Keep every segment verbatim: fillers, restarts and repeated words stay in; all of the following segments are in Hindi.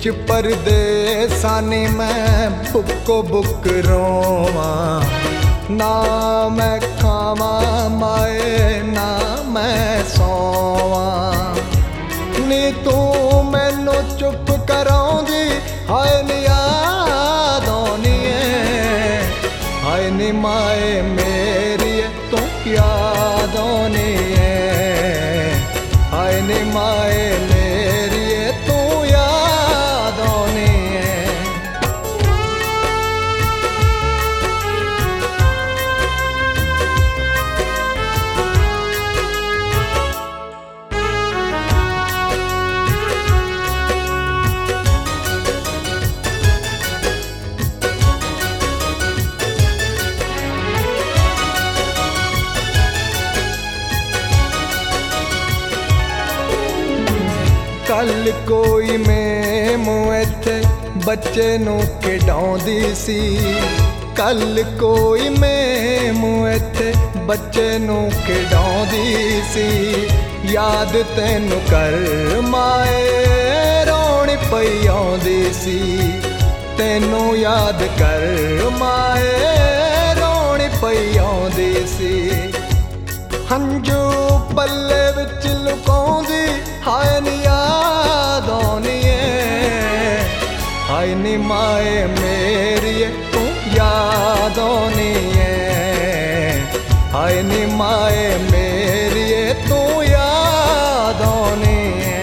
विच परदेसां नी मैं बुक्को बुक रोवां, ना मैं खावां माए ना मैं सोवां। नी तू मैनू चुप कराउंदी हाय नी याद आउणी ऐ, हाय नी माए मेरी तू याद आउणी ऐ, हाय नी माए मेरी तू याद आउणी ऐ। कल कोई मैमू इत्थे बच्चे नू खिडाउंदी सी, कल कोई मैमू इत्थे बच्चे नू खिडाउंदी सी। याद तैनू कर माए रोणी पई आउंदी सी, तैनू याद कर माए रोणी पई आउंदी सी। हंजू पल्ले विच लुकाउंदी हाय नी याद आउणी ऐ, हाय नी माए मेरी तू याद आउणी ऐ, हाय नी माए मेरी तू याद आउणी ऐ।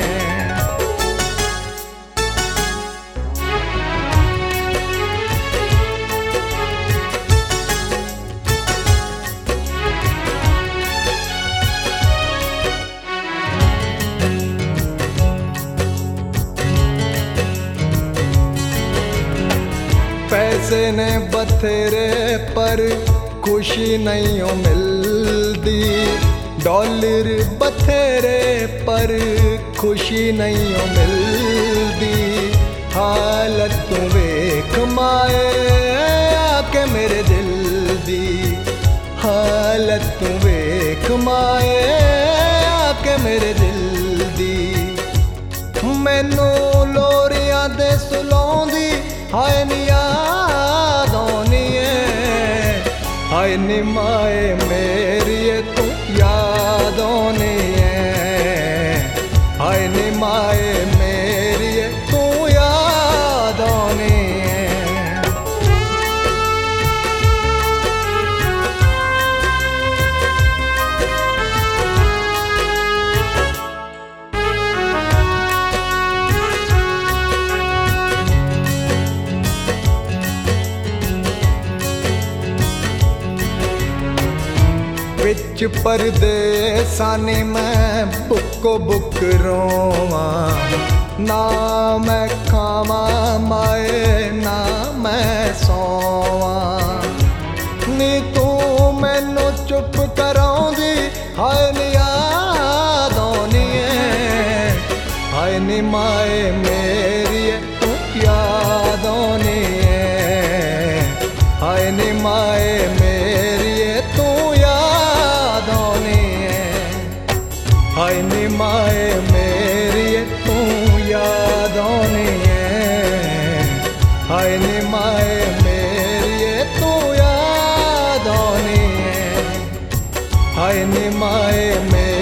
पैसे ने बथेरे पर खुशी नहीं हो मिलती, डॉलर बथेरे पर खुशी नहीं हो मिलती। हालत तू वेख माए आके मेरे दिल दी, हालत तू वेख माए आके मेरे दिल दी। मैनू लोरियां दे सुलाउंदी हाय नी याद आउणी ऐ, हाय नी माए मेरी तू याद आउणी ऐ, हाय नी माए मेरी तू याद आउणी ऐ। विच परदेसां नी मैं बुक्को बुक रोवां, ना मैं खावां माए ना मैं सोवां। नी तू मैनू चुप कराउंदी हाय नी याद आउणी ऐ, हाय नी माए मेरी तू याद आउणी ऐ, हाय नी माए मेरी तू याद आउणी ऐ, हाय नी माए मेरी तू याद आउणी ऐ, हाय नी माए मेरी तू याद आउणी ऐ, हाय नी माए मेरी